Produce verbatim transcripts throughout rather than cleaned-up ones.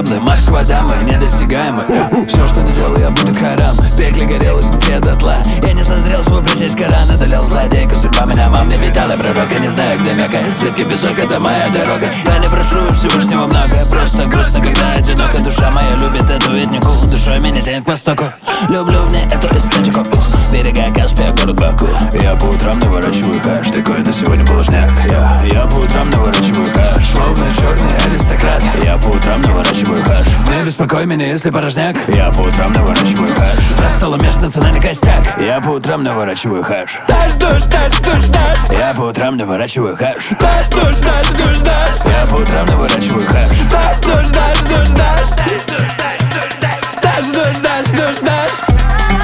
проблем. Москва, дамы, недосягаемы. Все, что не делал я, будет харам. Пекле горел изнутри дотла. Я не созрел, чтобы прочесть Коран. Одолел злодейка, судьба меня, мам, не витала пророк. Я не знаю, где мягко, зыбкий песок, это моя дорога. Я не прошу Всевышнего много, просто грустно, когда одиноко. Душа моя любит эту этнику, душой меня тянет к востоку. Люблю в ней эту эстетику. Ух, берега Каспия, город Баку. Я по утрам наворачиваю хаш, такой на сегодня положняк. Я, я по утрам наворачиваю хаш, словно черный аристократ. Я по утрам наворачиваю хаш. Не беспокой меня, если порожняк. Я по утрам наворачиваю хаш. За столом межнациональный костяк. Я по утрам наворачиваю хаш. Дашь, дождь, дашь, дождь, дашь. Я по утрам наворачиваю хаш. Дашь, дождь, дашь, дождь, дашь. Я по утрам наворачиваю хаш. Дашь, дождь, дашь, дождь, дашь. Дашь, дождь, дашь, дождь, дашь.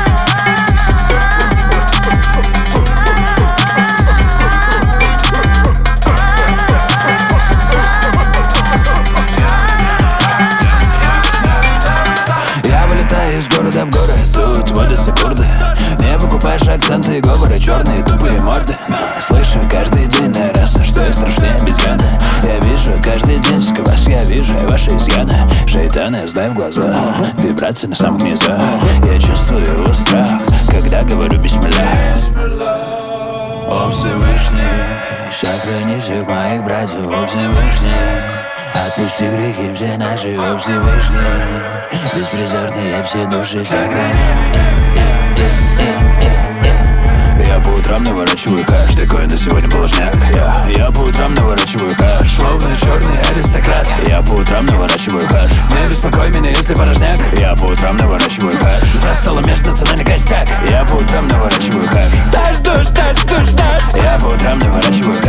Из города в горы, тут водятся курды. Не выкупаешь акценты и говоры, черные тупые морды. Но слышу каждый день на раз, что я страшнее обезьяны. Я вижу каждый день сквозь, я вижу ваши изъяны. Шейтаны, знай в глаза, вибрации на самых низах. Я чувствую его страх, когда говорю бисмилля. О Всевышний, сохрани всех моих братьев, о Всевышний. Отпусти грехи все наши, о Всевышний. Беспризорные все души сохрани. Я по утрам наворачиваю хаш, такой на сегодня положняк. Я, я по утрам наворачиваю хаш, словно черный аристократ. Я по утрам наворачиваю хаш. Не беспокой меня, если порожняк. Я по утрам наворачиваю хаш. За столом межнациональный костяк. Я по утрам наворачиваю хаш. Дашь, дождь, дашь, дождь, дашь. Я по утрам наворачиваю